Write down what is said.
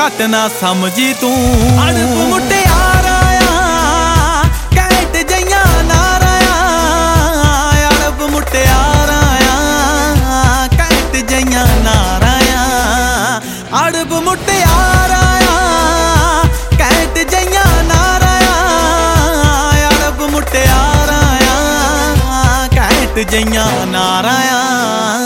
घट ना समझी तू। अड़ब मुटियारा कैंट जइयां नारा, अड़ब मुटियारा कैंट जइयां नारा, अड़ब मुटियारा कैंट जइयां नारा, अड़ब मुटियारा कैंट जइयां नारा।